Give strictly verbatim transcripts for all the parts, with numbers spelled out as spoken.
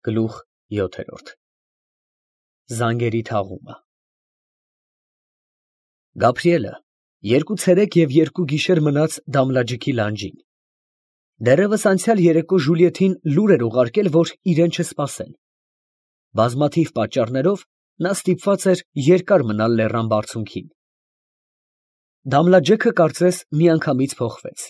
Գլուխ յոթերորդ Զանգերի թաղումը Գաբրիելը երկու ցերեկ և երկու գիշեր մնաց Դամլաջիկի լանջին։ Դեռևս անցյալ երեկո Ժուլիեթին լուր էր ուղարկել, որ իրեն չսպասեն։ Բազմաթիվ պատճառներով նա ստիպված էր երկար մնալ լեռան բարձունքին։ Դամլաջեքը կարծես միանգամից փոխվեց։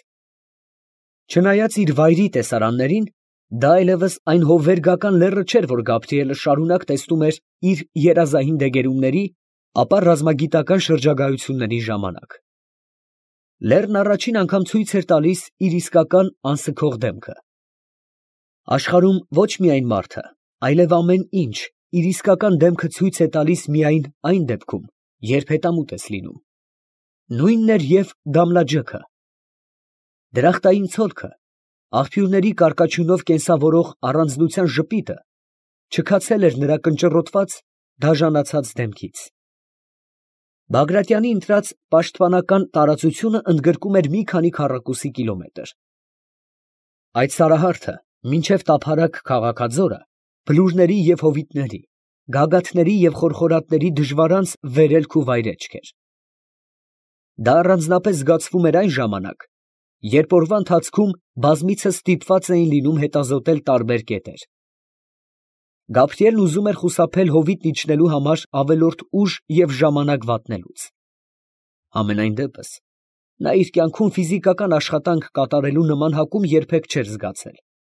Չնայած իր վայրի տեսարաններին, դա այլևս այն հովվերգական լեռը չէր, որ Գաբրիելը շարունակ տեսնում էր իր երազային դեգերումների, ապա ռազմագիտական շրջագայությունների ժամանակ։ Լեռն առաջին անգամ ցույց էր տալիս իր իսկական անսքող դեմքը։ Աշխարհում ոչ միայն մարդը, այլև ամեն ինչ իր իսկական դեմքը ցույց է տալիս միայն այն դեպքում, երբ հետամուտ ես լինում։ Նույնն էր և Դամլաջեքը։ Դրախտային ցոլքը, աղբյուրների կարկաչյունով կենսավորող առանձնության ժպիտը չքացել էր նրա կնճռոտված, դաժանացած դեմքից։ Բագրատյանի ընտրած պաշտպանական տարածությունը ընդգրկում էր մի քանի քառակուսի կիլոմետր։ Այդ սարահարթը, մինչև տափարակ քաղաքաձորը, բլուրների և հովիտների, գագաթների և խորխորատների դժվարանց վերելք ու վայրէջք էր։ Դա առանձնապես զգացվում էր այն ժամանակ, երբ օրվա ընթացքում բազմիցս ստիպված էին լինում հետազոտել տարբեր կետեր։ Գաբրիելն ուզում էր խուսափել հովիտն իջնելու համար ավելորդ ուժ և ժամանակ վատնելուց։ Համենայն դեպս, նա իր կյանքում ֆիզիկական աշխատանք կատարելու նման հակում երբեք չէր զգացել։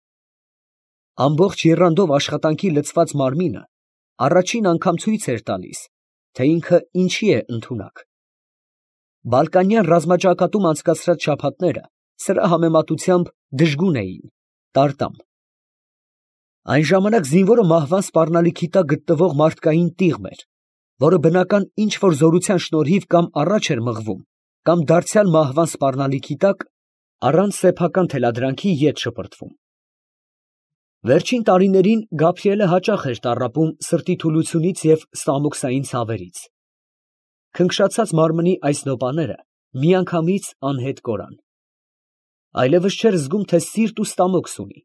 Ամբողջ եռանդով աշխատանքի լցված մարմինը առաջին անգամ ցույց էր տալիս, թե ինքը ինչի է ընդունակ։ Բալկանյան ռազմաճակատում անցկացրած շաբաթները սրա համեմատությամբ դժգուն էին, տարտամ։ Այն ժամանակ զինվորը մահվան սպառնալիքի տակ գտնվող մարդկային տիղմ էր, որը բնական ինչ֊որ զորության շնորհիվ կամ առաջ էր մղվում, կամ դարձյալ մահվան սպառնալիքի տակ առանց սեփական թելադրանքի ետ շպրտվում։ Վերջին տարիներին Գաբրիելը հաճախ էր տառապում սրտի թուլությունից և ստամոքսային ցավերից։ Քնքշացած մարմնի այս նոպաները միանգամից անհետ կորան։ Այլևս չէր զգում, թե սիրտ ու ստամոքս ունի։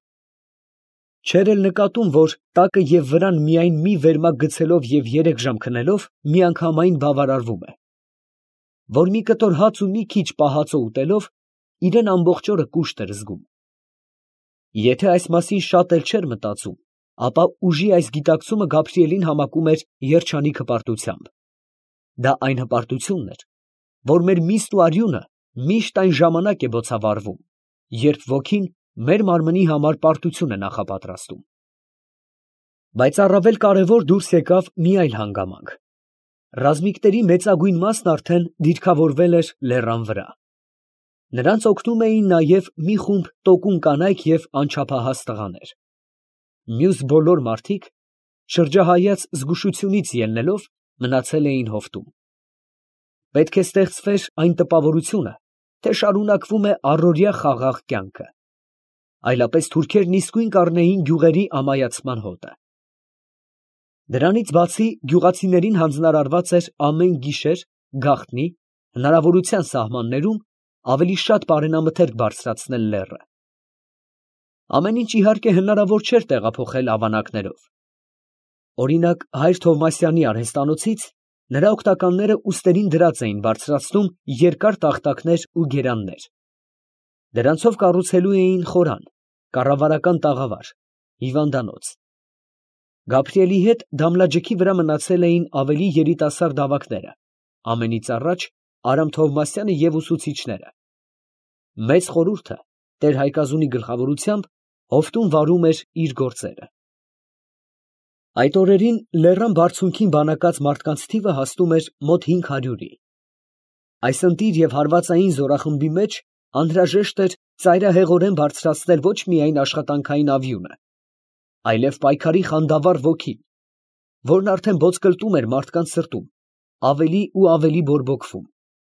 Չէր էլ նկատում, որ տակը և վրան միայն մի վերմակ գցելով և երեք ժամ քնելով միանգամայն բավարարվում է, որ մի կտոր հաց ու մի քիչ պահածո ուտելով իրեն ամբողջ օրը կուշտ էր զգում։ Եթե այս մասին շատ էլ չէր մտածում, ապա ուժի այս գիտակցումը Գաբրիելին համակում էր երջանիկ հպարտությամբ։ Դա այն հպարտությունն էր, որ մեր միսն ու արյունը միշտ այն ժամանակ է բոցավառվում, երբ ոգին մեր մարմնի համար պարտություն է նախապատրաստում։ Բայց առավել կարևոր դուրս եկավ մի այլ հանգամանք. ռազմիկների մեծագույն մասն արդեն դիրքավորվել էր լեռան վրա։ Նրանց օգնում էին նաև մի խումբ տոկուն կանայք և անչափահաս տղաներ։ Մյուս բոլոր մարդիկ, շրջահայաց զգուշությունից ելնելով, մնացել էին հովտում։ Պետք է ստեղծվեր այն տպավորությունը, թե շարունակվում է առօրյա խաղաղ կյանքը, այլապես թուրքերն իսկույն կառնեին գյուղերի ամայացման հոտը։ Դրանից բացի գյուղացիներին հանձնարարված էր ամեն գիշեր գաղտնի, հնարավորության սահմաններում, ավելի շատ պարենամթերք բարձրացնել լեռը։ Ամեն ինչ իհարկե հնարավոր չէր տեղափոխել ավանակներով։ Օրինակ, հայր Թովմասյանի արհեստանոցից նրա օգնականները ուստերին դրած էին բարձրացնում երկար տախտակներ ու գերաններ։ Դրանցով կառուցելու էին խորան, կառավարական տաղավար, հիվանդանոց։ Գաբրիելի հետ Դամլաջեքի վրա մնացել էին ավելի երիտասարդ ավագները, ամենից առաջ Արամ Թովմասյանը և ուսուցիչները։ Մեծ խորհուրդը տեր Հայկազունի գլխավորությամբ հովտում վարում էր իր գործերը։ Այդ օրերին լեռան բարձունքին բանակած մարդկանց թիվը հասնում էր մոտ հինգ հարյուրի։ Այս ընտիր և հարվածային զորախմբի մեջ անհրաժեշտ էր ծայրահեղորեն բարձրացնել ոչ միայն աշխատանքային ավյունը, այլև պայքարի խանդավառ ոգին, որն արդեն ոտկլտում էր մարդկանց սրտում, ավելի ու ավելի բորբոքվում։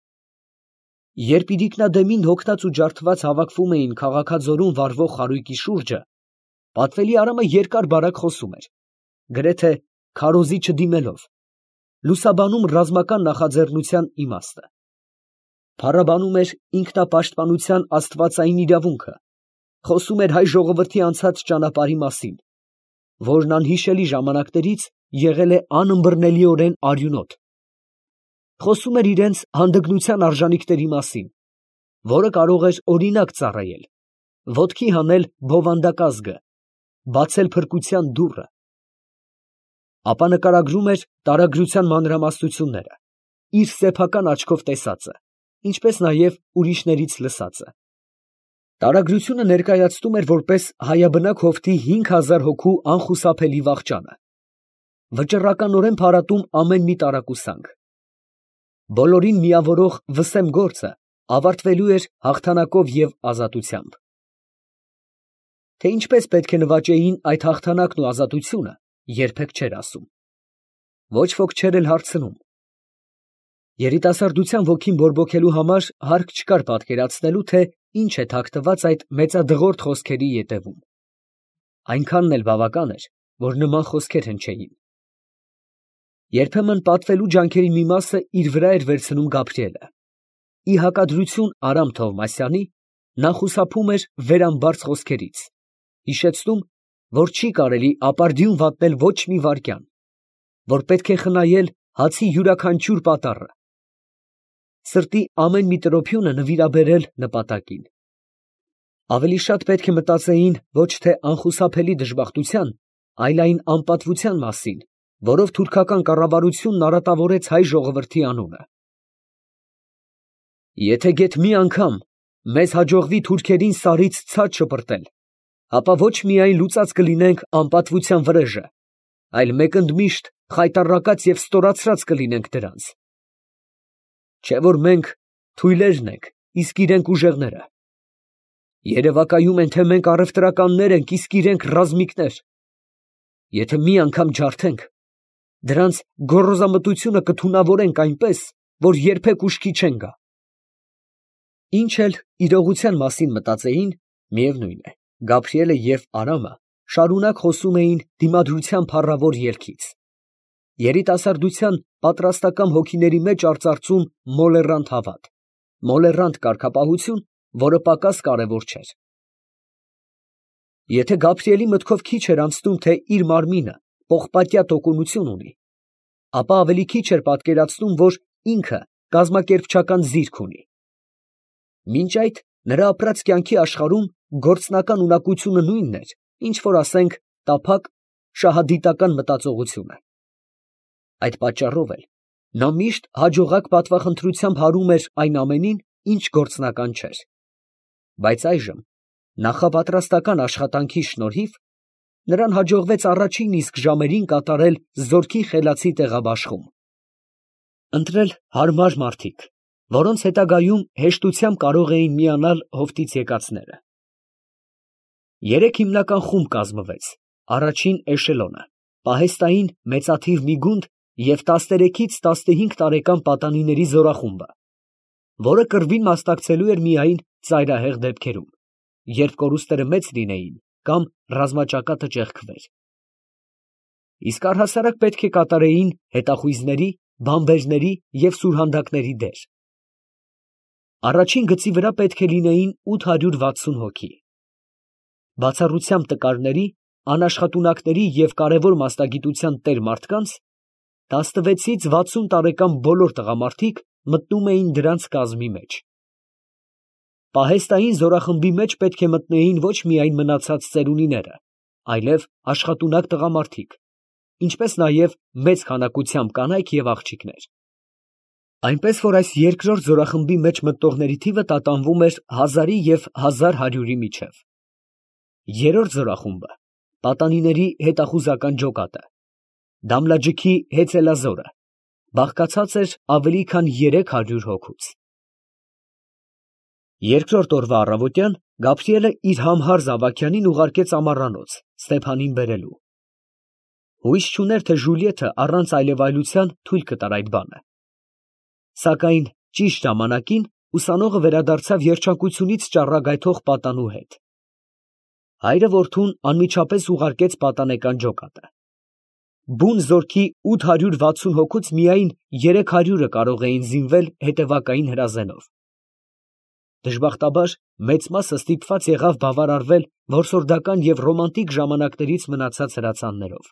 Երբ իրիկնադեմին հոգնած ու ջարդված հավաքվում էին քաղաքաձորում վառվող խարույկի շուրջը, պատվելի Արամը երկար֊բարակ խոսում էր, գրեթե քարոզի չդիմելով, լուսաբանում ռազմական նախաձեռնության իմաստը։ Փառաբանում էր ինքնապաշտպանության աստվածային իրավունքը, խոսում էր հայ ժողովրդի անցած ճանապարհի մասին, որն անհիշելի ժամանակներից եղել է անըմբռնելիորեն արյունոտ։ Խոսում էր իրենց հանդգնության արժանիքների մասին, որը կարող էր օրինակ ծառայել, ոտքի հանել բովանդակազգը, բացել փրկության դուռը։ Ապա նկարագրում էր տարագրության մանրամասնությունները, իր սեփական աչքով տեսածը, ինչպես նաև ուրիշներից լսածը։ Տարագրությունը ներկայացնում էր որպես հայաբնակ հովտի հինգ հազար հոգու անխուսափելի վախճանը, վճռականորեն փարատում ամեն մի տարակուսանք։ Բոլորին միավորող վսեմ գործը ավարտվելու էր հաղթանակով և ազատությամբ։ Թե ինչպես պետք է նվաճեին այդ հաղթանակն ու ազատությունը, երբեք չէր ասում։ Ոչ ոք չէր էլ հարցնում։ Երիտասարդության ոգին բորբոքելու համար հարկ չկար պատկերացնելու, թե ինչ է թաքնված այդ մեծադղորդ խոսքերի ետևում։ Այնքանն էլ բավական էր, որ նման խոսքեր հնչեին։ Երբեմն պատվելու ջանքերի մի մասը իր վրա էր վերցնում Գաբրիելը։ Ի հակադրություն Արամ Թովմասյանի, նա խուսափում էր վերամբարձ խոսքերից, հիշեցնում, որ չի կարելի ապարդյուն վատնել ոչ մի վայրկյան, որ պետք է խնայել հացի յուրաքանչյուր պատառը, սրտի ամեն մի տրոփյունը նվիրաբերել նպատակին։ Ավելի շատ պետք է մտածեին ոչ թե անխուսափելի դժբախտության, այլ այն անպատվության մասին, որով թուրքական կառավարությունն արատավորեց հայ ժողովրդի անունը։ Եթե գեթ մի անգամ մեզ հաջողվի թուրքերին սարից ցած շպրտել, ապա ոչ միայն լուծած կլինենք անպատվության վրեժը, այլ մեկընդմիշտ խայտառակած և ստորացրած կլինենք դրանց։ Չէ որ մենք թույլերն ենք, իսկ իրենք ուժեղները։ Երևակայում են, թե մենք առևտրականներ ենք, իսկ իրենք ռազմիկներ։ Եթե մի անգամ ջարդենք, դրանց գոռոզամտությունը կթունավորենք այնպես, որ երբեք ուշքի չեն գա։ Ինչ էլ իրողության մասին մտածեին, միևնույն է, Գաբրիելը և Արամը շարունակ խոսում էին դիմադրության փառավոր ելքից, երիտասարդության պատրաստակամ հոգիների մեջ արծարծում մոլեռանդ հավատ, մոլեռանդ կարգապահություն, որը պակաս կարևոր չէր։ Եթե Գաբրիելի մտքով քիչ էր անցնում, թե իր մարմինը պողպատյա տոկունություն ունի, ապա ավելի քիչ էր պատկերացնում, որ ինքը կազմակերպչական զիրք ունի։ Մինչ այդ նրա ապրած կյանքի աշխարհում գործնական ունակությունը նույնն էր, ինչ որ ասենք տափակ շահադիտական մտածողությունը։ Այդ պատճառով էլ նա միշտ հաջողակ պատվախնդրությամբ հարում էր այն ամենին, ինչ գործնական չէր։ Բայց այժմ նախապատրաստական աշխատանքի շնորհիվ նրան հաջողվեց առաջին իսկ ժամերին կատարել զորքի խելացի տեղաբաշխում։ Ընտրել հարմար մարդիկ, որոնց հետագայում հեշտությամբ կարող էին միանալ հովտից եկածները։ Երեք հիմնական խումբ կազմվեց, առաջին էշելոնը, պահեստային մեծաթիվ մի գունդ և տասներեքից տասնհինգ տարեկան պատանիների զորախումբը, որը կռվին մասնակցելու էր միայն ծայրահեղ դեպքերում, երբ կորուստները մեծ լինեին կամ ռազմաճակատը ճեղքվեր։ Իսկ առհասարակ պետք է կատարեին հետախույզների, բանվերների և սուրհանդակների դեր։ Առաջին գծի վրա պետք է լինեին ութ հարյուր վաթսուն հոգի։ Բացառությամբ տկարների, անաշխատունակների և կարևոր մասնագիտության տեր մարդկանց, տասնվեցից վաթսուն տարեկան բոլոր տղամարդիկ մտնում էին դրանց կազմի մեջ։ Պահեստային զորախմբի մեջ պետք է մտնեին ոչ միայն մնացած ծերունիները, այլև աշխատունակ տղամարդիկ, ինչպես նաև մեծ քանակությամբ կանայք և աղջիկներ։ Այնպես որ այս երկրորդ զորախմբի մեջ մտնողների թիվը տատանվում էր հազարի և հազար հարյուրի միջև։ Երրորդ զորախումբը պատանիների հետախուզական ջոկատը, Դամլաջիքի հեծելազորը, բաղկացած էր ավելի քան երեք հարյուր հոգուց։ Երկրորդ օրվա առավոտյան Գաբրիելը իր համհար զավակյանին ուղարկեց ամառանոց Ստեփանին բերելու։ Հույս չուներ, թե Ժուլիեթը առանց այլևայլության թույլ կտար այդ բանը։ Սակայն ճիշտ ժամանակին ուսանողը վերադարձավ երջանկությունից ճառագայթող պատանու հետ։ Հայրը որդուն անմիջապես ուղարկեց պատանեկան ջոկատը։ Բուն զորքի ութ հարյուր վաթսուն հոգուց միայն երեք հարյուրը կարող էին զինվել հետևակային հրազենով։ Դժբախտաբար մեծ մասը ստիպված եղավ բավարարվել որսորդական և ռոմանտիկ ժամանակներից մնացած հրացաններով։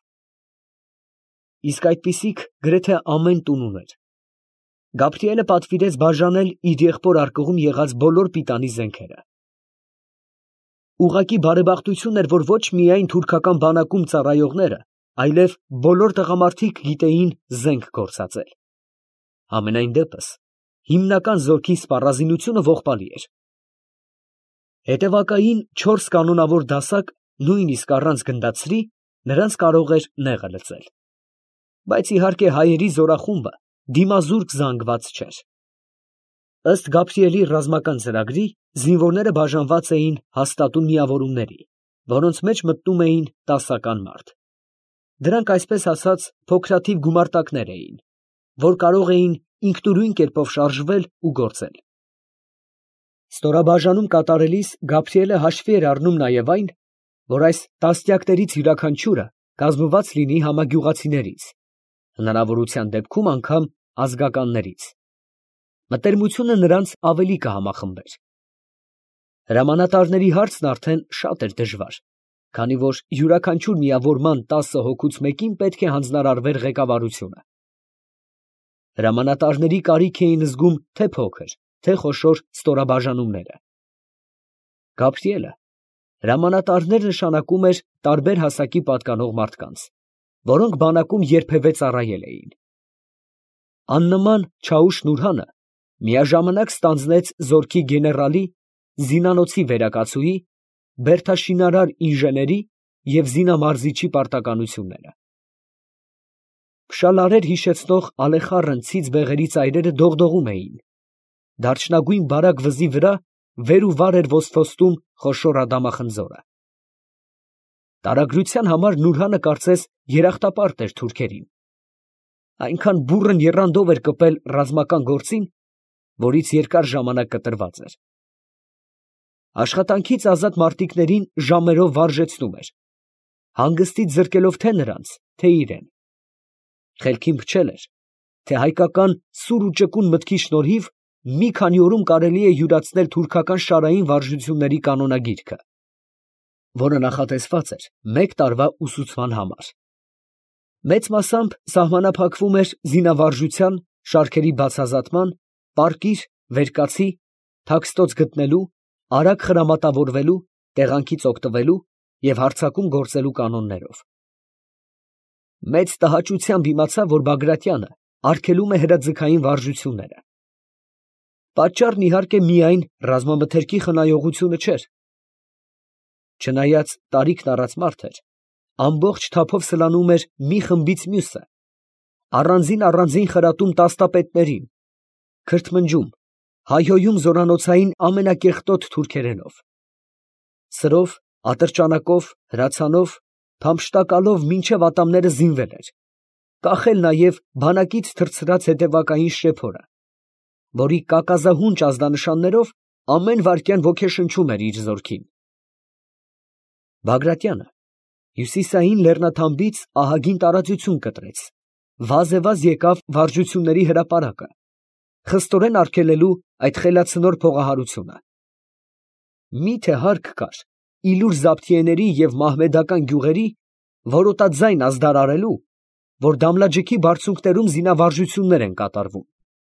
Իսկ այդպիսիք գրեթե ամեն տուն ուներ։ Գաբրիելը պատվիրեց բաժանել իր եղբոր արկղում եղած բոլոր պիտանի զենքերը։ Ուղղակի բարեբախտություն էր, որ ոչ միայն թուրքական բանակում ծառայողները, այլև բոլոր տղամարդիկ գիտեին զենք գործածել։ Համենայն դեպս, հիմնական զորքի սպառազինությունը ողբալի էր։ Հետևակային չորս կանոնավոր դասակ, նույնիսկ առանց գնդացրի, նրանց կարող էր նեղը լծել։ Բայց իհարկե հայերի զորախումբը դիմազուրկ զանգված չէր։ Ըստ Գաբրիելի ռազմական ծրագրի, զինվորները բաժանված էին հաստատուն միավորումների, որոնց մեջ մտնում էին տասական մարդ։ Դրանք այսպես ասած փոքրաթիվ գումարտակներ էին, որ կարող էին ինքնուրույն կերպով շարժվել ու գործել։ Ստորաբաժանում կատարելիս Գաբրիելը հաշվի էր առնում նաև այն, որ այս տասնյակներից յուրաքանչյուրը կազմված լինի համագյուղացիներից, հնարավորության դեպքում անգամ ազգականներից։ Մտերմությունը նրանց ավելի կհամախմբեր։ Հրամանատարների հարցն արդեն շատ էր դժվար, քանի որ յուրաքանչյուր միավորման տասը հոգուց մեկին պետք է հանձնարարվեր ղեկավարությունը։ Հրամանատարների կարիք էին զգում թե փոքր, թե խոշոր ստորաբաժանումները։ Գաբրիելը հրամանատարներ նշանակում էր տարբեր հասակի պատկանող մարդկանց, որոնք բանակում երբևէ ծառայել էին։ Աննման Չաուշ Նուրհանը միաժամանակ ստանձնեց զորքի գեներալի, զինանոցի վերակացուի, բերդաշինարար ինժեների և զինամարզիչի պարտականությունները։ Փշալարեր հիշեցնող ալեխառն ցից բեղերի ծայրերը դողդողում էին, դարչնագույն բարակ վզի վրա վեր ու վար էր ոսփոստում խոշոր ադամախնձորը։ Տարագրության համար Նուրհանը կարծես երախտապարտ էր թուրքերին։ Այնքան բուռն եռանդով էր կպել ռազմական գործին, որից երկար ժամանակ կտրված էր։ Աշխատանքից ազատ մարտիկներին ժամերով վարժեցնում էր, հանգստից զրկելով թե նրանց, թե իրեն։ Խելքին փչել էր, թե հայկական սուր ու ճկուն մտքի շնորհիվ մի քանի օրում կարելի է յուրացնել թուրքական շարային վարժությունների կանոնագիրքը, որը նախատեսված էր մեկ տարվա ուսուցման համար։ Մեծ մասամբ սահմանափակվում էր զինավարժության, շարքերի բացազատման, պարկիր, վերկացի, թաքստոց գտնելու, արագ խրամատավորվելու, տեղանքից օգտվելու և հարձակում գործելու կանոններով։ Մեծ տհաճությամբ իմացա, որ Բագրատյանը արգելում է հրաձգային վարժությունները։ Պատճառն իհարկե միայն ռազմամթերքի խնայողությունը չէր։ Չնայած տարիքն առած մարդ էր, ամբողջ թափով սլանում էր մի խմբից մյուսը, առանձին֊առանձին խրատում տաստապետներին, քրթմնջում, հայհոյում զորանոցային ամենակեղտոտ թուրքերենով։ Սրով, ատրճանակով, հրացանով, փամփշտակալով մինչև ատամները զինվել էր, կախել նաև բանակից թռցրած հետևակային շեփորը, որի կակազահունչ ազդանշաններով ամեն վայրկյան ոգեշնչում էր իր զորքին։ Բագրատյանը հյուսիսային լեռնաթամբից ահագին տարածություն կտրեց, վազևազ եկավ վարժությունների հրապարակը, խստորեն արգելելու այդ խելացնոր փողահարությունը։ Մի՞թե հարկ կար Իլուր Զաբթիեների և մահմեդական գյուղերի որոտաձայն ազդարարելու, որ Դամլաջիքի բարձունքներում զինավարժություններ են կատարվում։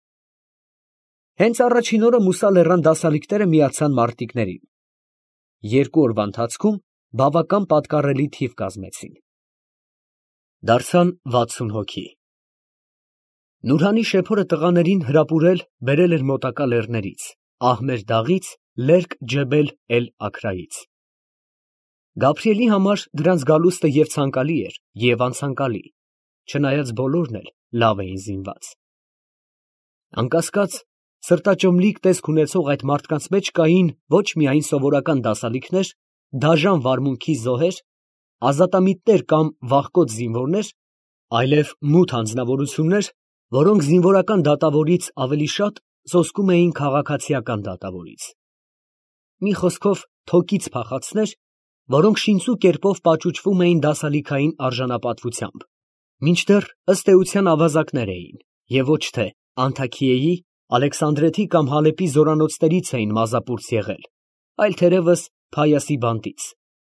Հենց առաջին օրը Մուսա լեռան դասալիկները միացան մարտիկներին։ Երկու օրվա ընթացքում բավական պատկառելի թիվ կազմեցին։ Դարձան վաթսուն հոգի։ Նուրհանի շեփորը տղաներին հրապուրել բերել էր մոտակա լեռներից, Ահմեր դաղից, Լերկ Ջեբել էլ֊Աքրայից։ Գաբրիելի համար դրանց գալուստը և ցանկալի էր, և անցանկալի, չնայած բոլորն էլ լավ էին զինված։ Անկասկած, սրտաճմլիկ տեսք ունեցող այդ մարդկանց մեջ կային ոչ միայն սովորական դասալիկներ, դաժան վարմունքի զոհեր, ազատամիտներ կամ վախկոտ զինվորներ, այլև մութ անձնավորություններ, որոնք զինվորական դատավորից ավելի շատ սոսկում էին քաղաքացիական դատավորից։ Մի խոսքով թոկից փախածներ, որոնք շինծու կերպով պաճուճվում էին դասալիքային արժանապատվությամբ, մինչդեռ ըստ էության ավազակներ էին, և ոչ թե Անթաքիեի, Ալեքսանդրեթի կամ Հալեպի զորանոցներից էին մազապուրց եղել, այլ թերևս Փայասի բանտից։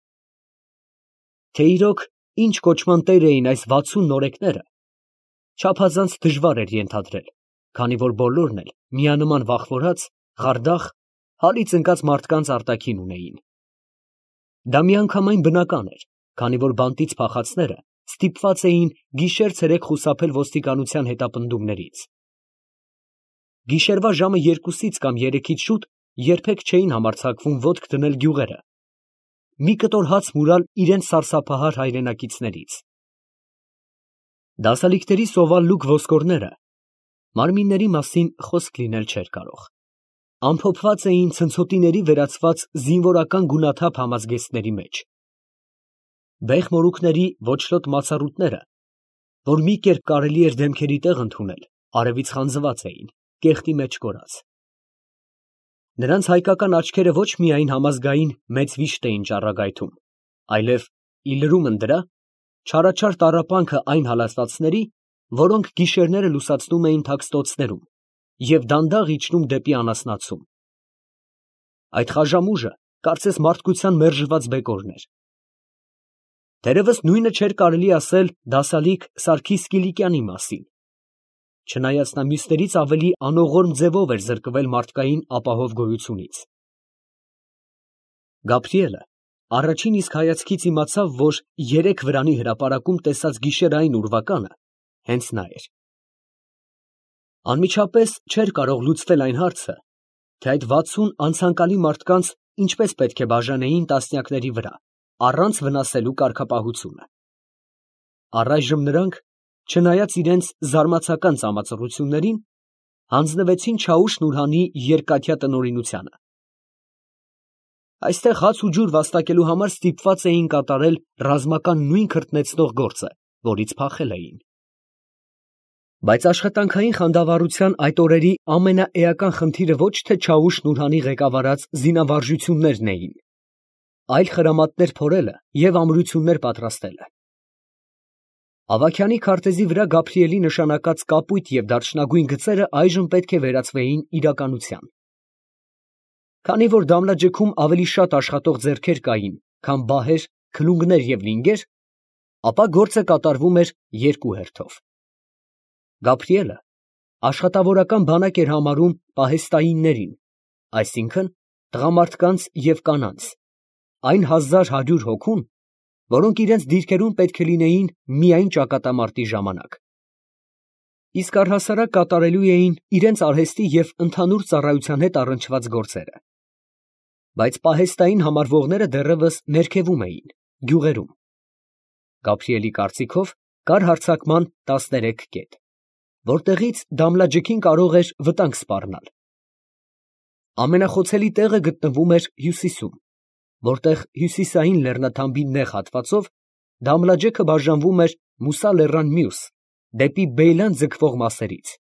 Թե իրոք ինչ կոչման տեր էին այս վաթսուն նորեկները, չափազանց դժվար էր ենթադրել, քանի որ բոլորն էլ միանման վախվորած, խարդախ, հալից ընկած մարդկանց արտաքին ունեին։ Դա միանգամայն բնական էր, քանի որ բանտից փախածները ստիպված էին գիշեր-ցերեկ խուսափել ոստիկանության հետապնդումներից։ Գիշերվա ժամը երկուսից կամ երեքից շուտ երբեք չէին համարձակվում ոտք դնել գյուղերը, մի կտոր հաց մուրալ իրենց սարսափահար հայրենակիցներից։ Դասալիկների սովալ լուկ ոսկորները մարմինների մասին խոսք լինել չէր կարող, ամփոփված էին ցնցոտիների վերածված զինվորական գունաթափ համազգեստների մեջ։ Բեղ մորուքների ոչրոտ մացառուտները, որ մի կերպ կարելի էր դեմքերի տեղ ընդունել, արևից խանձված էին, կեղտի մեջ կորած։ Նրանց հայկական աչքերը ոչ միայն համազգային մեծ վիշտ էին ճառագայթում, այլև, ի լրումն դրա, չարաչար տառապանքը այն հալածվածների, որոնք գիշերները լուսացնում էին թաքստոցներում և դանդաղ իջնում դեպի անասնացում։ Այդ խաժամուժը կարծես մարդկության մերժված բեկորն էր։ Թերևս նույնը չէր կարելի ասել դասալիկ Սարգիս Կիլիկյանի մասին, չնայած նա մյուսներից ավելի անողորմ ձևով էր զրկվել մարդկային ապահով գոյությունից։ Գաբրիելը առաջին իսկ հայացքից իմացավ, որ երեք վրանի հրապարակում տեսած գիշերային ուրվականը հենց նա էր։ Անմիջապես չէր կարող լուծվել այն հարցը, թե այդ վաթսուն անցանկալի մարդկանց ինչպես պետք է բաժանեին տասնյակների վրա, առանց վնասելու կարգապահությունը։ Առայժմ նրանք, չնայած իրենց զարմացական ծամածռություններին, հանձնվեցին Չաուշ Նուրհանի երկաթյա տնօրինությանը։ Այստեղ հաց ու ջուր վաստակելու համար ստիպված էին կատարել ռազմական նույն քրտնեցնող գործը, որից փախել էին։ Բայց աշխատանքային խանդավառության այդ օրերի ամենաէական խնդիրը ոչ թե Չաուշ Նուրհանի ղեկավարած զինավարժություններն էին, այլ խրամատներ փորելը և ամրություններ պատրաստելը։ Ավագյանի քարտեզի վրա Գաբրիելի նշանակած կապույտ և դարչնագույն գծերը այժմ պետք է վերածվեին իրականության։ Քանի որ Դամլաջեքում ավելի շատ աշխատող ձեռքեր կային, քան բահեր, քլունգներ և լինգեր, ապա գործը կատարվում էր երկու հերթով։ Գաբրիելը աշխատավորական բանակ էր համարում պահեստայիններին, այսինքն տղամարդկանց և կանանց, այն հազար հարյուր հոգուն, որոնք իրենց դիրքերում պետք է լինեին միայն ճակատամարտի ժամանակ։ Իսկ առհասարակ կատարելու էին իրենց արհեստի և ընդհանուր ծառայության հետ առնչված գործերը։ Բայց պահեստային համարվողները դեռևս ներքևում էին, գյուղերում։ Գաբրիելի կարծիքով կար հարձակման տասներեք կետ, որտեղից Դամլաջեքին կարող էր վտանգ սպառնալ։ Ամենախոցելի տեղը գտնվում էր հյուսիսում, որտեղ հյուսիսային լեռնաթամբի նեղ հատվածով Դամլաջեքը բաժանվում էր Մուսա լեռան մյուս, դեպի Բեյլան ձգվող մասերից։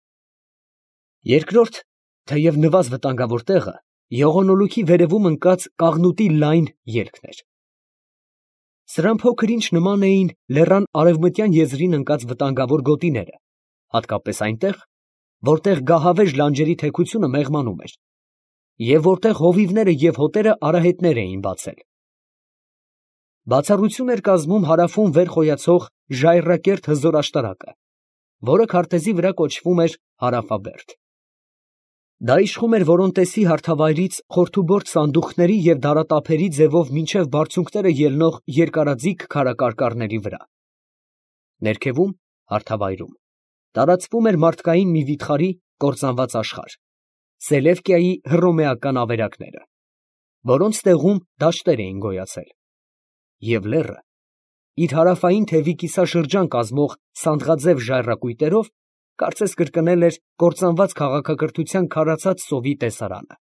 Երկրորդ, թեև նվազ վտանգավոր տեղը եղունոլուքի վերևում ընկած Կաղնուտի լայն ելքն էր։ Սրան փոքր ինչ նման էին լեռան արևմտյան եզրին ընկած վտանգավոր գոտիները, հատկապես այնտեղ, որտեղ գահավեժ լանջերի թեքությունը մեղմանում էր, և որտեղ հովիվները և հոտերը արահետներ էին բացել։ Բացառություն էր կազմում հարավում վեր խոյացող ժայռակերտ հզոր աշտարակը, որը քարտեզի վրա կոչվում էր Հարավաբերդ։ Դա իշխում էր Որոնտեսի հարթավայրից խորթուբորդ սանդուղքների և դարատափերի ձևով մինչև բարձունքները ելնող երկարաձիգ քարակարկառների վրա։ Ներքևում, հարթավայրում, տարածվում էր մարդկային մի վիթխարի կործանված աշխարհ, Սելևկիայի հռոմեական ավերակները, որոնց տեղում դաշտեր էին գոյացել, և լեռը, իր հարավային թևի կիսաշրջան կազմող սանդղաձև ժայռակույտերով, կարծես կրկնել էր կործանված քաղաքակրթության քարացած սովի տեսարանը։